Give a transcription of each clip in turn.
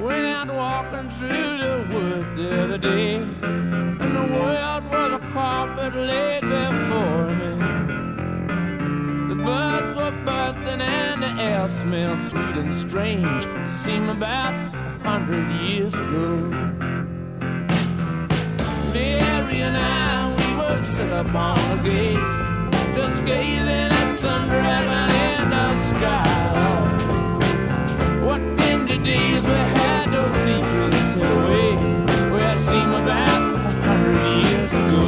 Went out walking through the wood the other day, and the world was a carpet laid before me. The birds were bursting and the air smelled sweet and strange. Seemed about 100 years ago. Mary and I, we would sit up on the gate, just gazing at some dragon in the sky. What tender days we had, those secrets hid away, where it seemed about 100 years ago.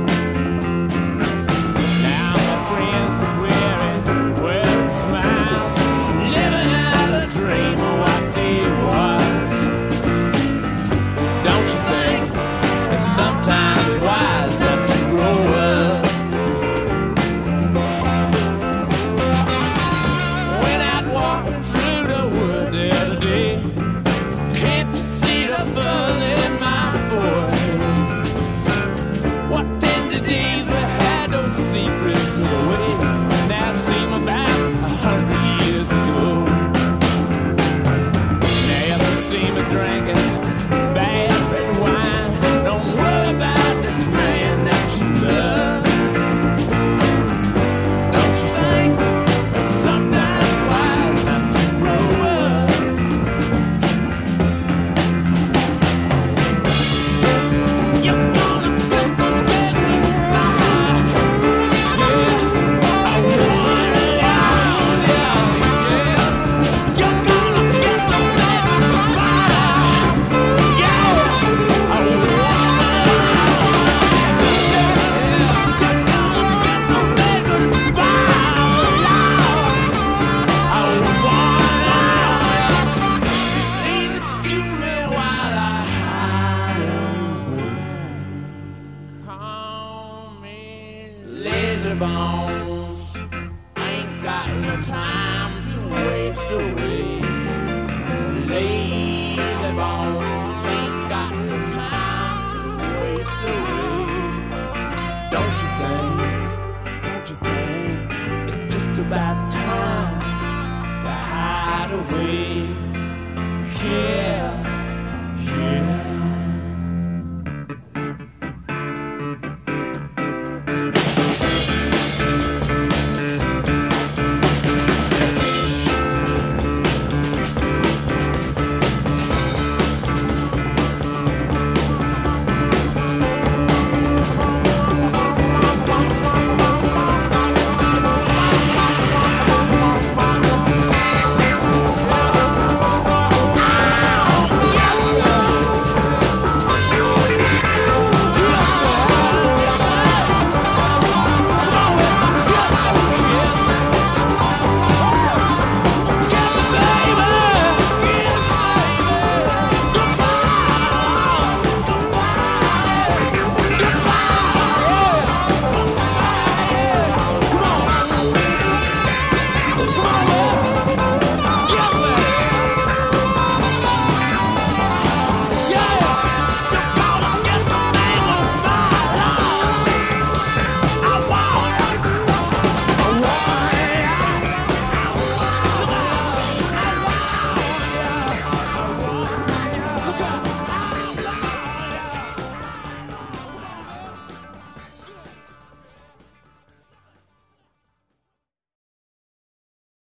Now my friends are swearing, wearing smiles, living out a dream of what they was. Don't you think it's sometimes wise not to grow up? Went out walking through the wood the other day. Can't you see the fuzz in my forehead? What tender days we had, those secrets of the way. Now it seems about 100 years ago. Now you don't see me drinking bad red wine. Don't worry about this man that you love. Don't you think it's sometimes wise not to grow up? You're gonna miss this day goodbye. Yeah, I wanna down, yes. You're gonna get the day goodbye. Yeah, I wanna please excuse me while I hide away. Call me lazy bones. Ain't got no time to waste away. Lazy bones. Ain't got no time to waste away. Don't you think it's just about time to hide away?